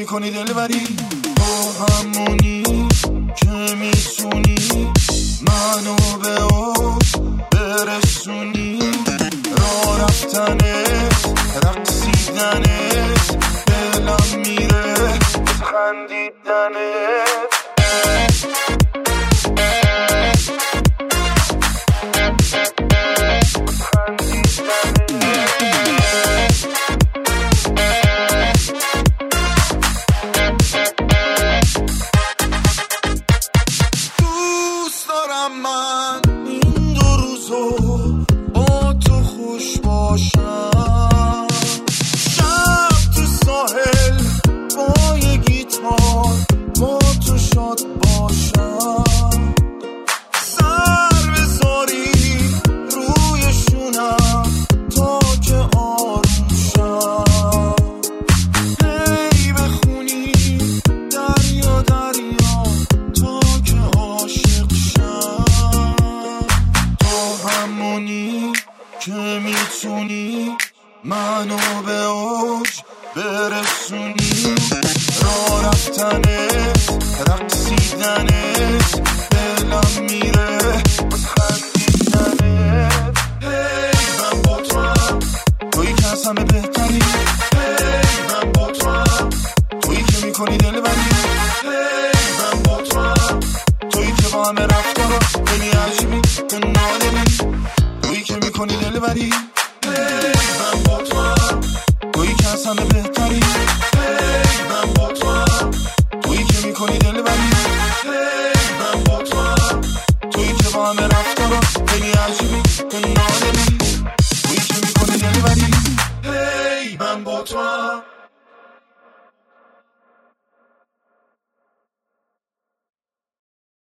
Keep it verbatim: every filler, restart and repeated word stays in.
میکنی دلبری، تو همونی که میتونی منو به اوج برسونی. راه رفتنت، رقصیدنت، دلم میره خندیدنت. من این دو روزو با تو خوش باشم، شب تو ساحل با یه گیتار با تو شاد باشم. سر بذاری روی شونم تا که آروم شم. هی بخونی دریا دریا تا که عاشق شم. همونی که میتونی منو به اوج برسونی. راه رفتنت، رقصیدنت، دلم میره خندیدنت. هی من با تو هم، تویی که از همه بهتری. هی من با تو هم، تویی که میکنی دلبری. هی من با تو هم، تویی که با همه رفتارا خیلی عجیبی که نادمی. تویی که میکنی دلبری. هی من با تو هم، تویی که از همه بهتری. هی من با تو هم، تویی که میکنی دلبری. هی من با تو هم، تویی که با همه رفتارا خیلی عجیبی که نادمی. تویی که میکنی دلبری. هی من با تو هم.